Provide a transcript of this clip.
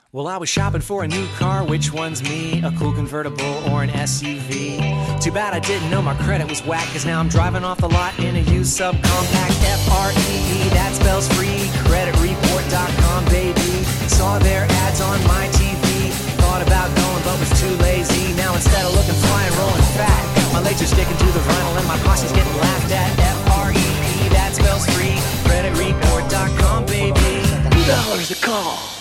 Well, I was shopping for a new car, which one's me? A cool convertible or an SUV? Too bad I didn't know my credit was whack, cause now I'm driving off the lot in a used subcompact. F-R-E-E, that spells free, creditreport.com, baby. Saw their ads on my TV, thought about going but was too lazy. Now instead of looking fly and rolling fat, my legs are sticking to the vinyl and my posse's getting laughed at. F-R-E-E, that spells free, creditreport.com, baby. $2 a call.